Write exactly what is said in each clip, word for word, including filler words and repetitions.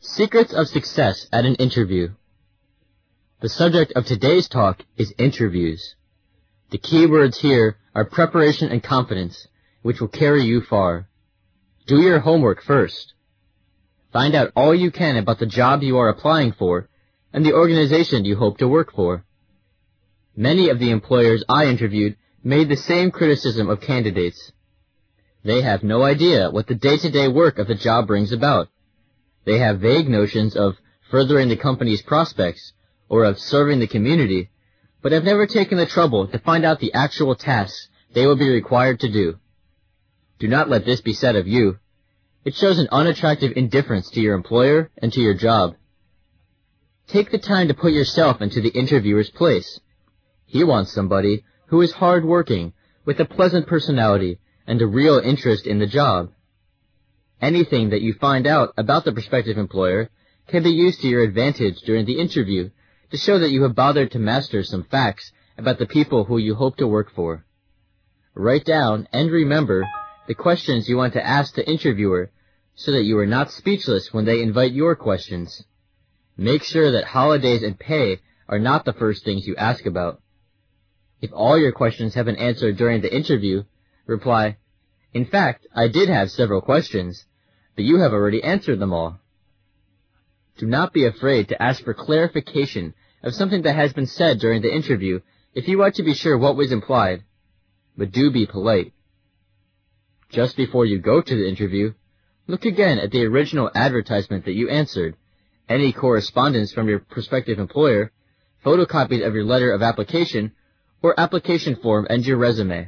Secrets of Success at an Interview. The subject of today's talk is interviews. The key words here are preparation and confidence, which will carry you far. Do your homework first. Find out all you can about the job you are applying for and the organization you hope to work for. Many of the employers I interviewed made the same criticism of candidates. They have no idea what the day-to-day work of the job brings about. They have vague notions of furthering the company's prospects or of serving the community, but have never taken the trouble to find out the actual tasks they will be required to do. Do not let this be said of you. It shows an unattractive indifference to your employer and to your job. Take the time to put yourself into the interviewer's place. He wants somebody who is hard-working, with a pleasant personality and a real interest in the job. Anything that you find out about the prospective employer can be used to your advantage during the interview to show that you have bothered to master some facts about the people who you hope to work for. Write down and remember the questions you want to ask the interviewer so that you are not speechless when they invite your questions. Make sure that holidays and pay are not the first things you ask about. If all your questions have been answered during the interview, reply, "In fact, I did have several questions, but you have already answered them all." Do not be afraid to ask for clarification of something that has been said during the interview if you want to be sure what was implied, but do be polite. Just before you go to the interview, look again at the original advertisement that you answered, any correspondence from your prospective employer, photocopies of your letter of application, or application form and your resume.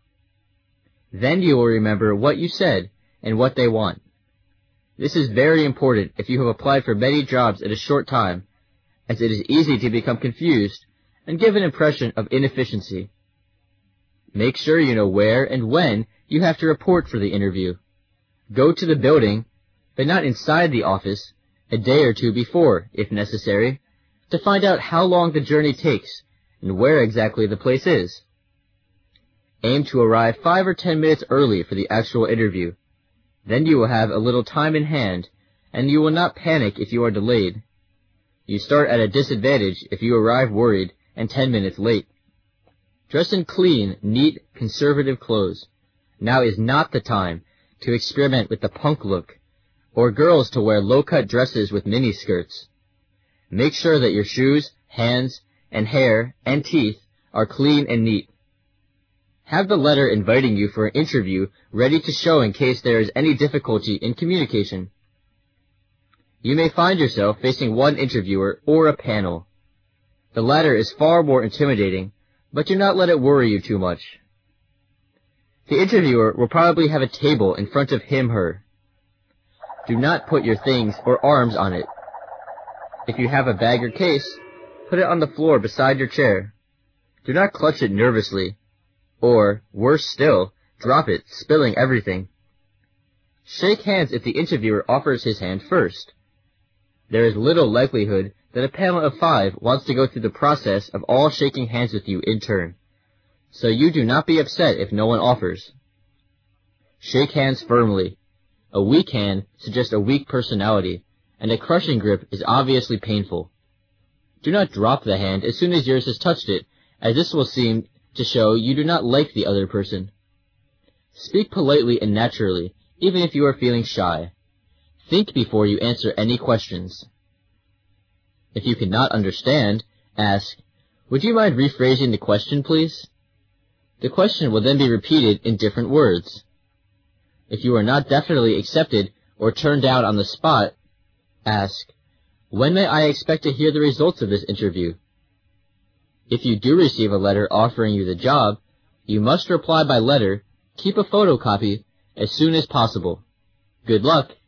Then you will remember what you said and what they want. This is very important if you have applied for many jobs in a short time, as it is easy to become confused and give an impression of inefficiency. Make sure you know where and when you have to report for the interview. Go to the building, but not inside the office, a day or two before, if necessary, to find out how long the journey takes and where exactly the place is. Aim to arrive five or ten minutes early for the actual interview. Then you will have a little time in hand, and you will not panic if you are delayed. You start at a disadvantage if you arrive worried and ten minutes late. Dress in clean, neat, conservative clothes. Now is not the time to experiment with the punk look, or girls to wear low-cut dresses with mini-skirts. Make sure that your shoes, hands, and hair and teeth are clean and neat. Have the letter inviting you for an interview ready to show in case there is any difficulty in communication. You may find yourself facing one interviewer or a panel. The latter is far more intimidating, but do not let it worry you too much. The interviewer will probably have a table in front of him/her. Do not put your things or arms on it. If you have a bag or case, put it on the floor beside your chair. Do not clutch it nervously, or, worse still, drop it, spilling everything. Shake hands if the interviewer offers his hand first. There is little likelihood that a panel of five wants to go through the process of all shaking hands with you in turn, so you do not be upset if no one offers. Shake hands firmly. A weak hand suggests a weak personality, and a crushing grip is obviously painful. Do not drop the hand as soon as yours has touched it, as this will seem to show you do not like the other person. Speak politely and naturally, even if you are feeling shy. Think before you answer any questions. If you cannot understand, ask, "Would you mind rephrasing the question, please?" The question will then be repeated in different words. If you are not definitely accepted or turned down on the spot, ask, "When may I expect to hear the results of this interview?" If you do receive a letter offering you the job, you must reply by letter, keep a photocopy, as soon as possible. Good luck!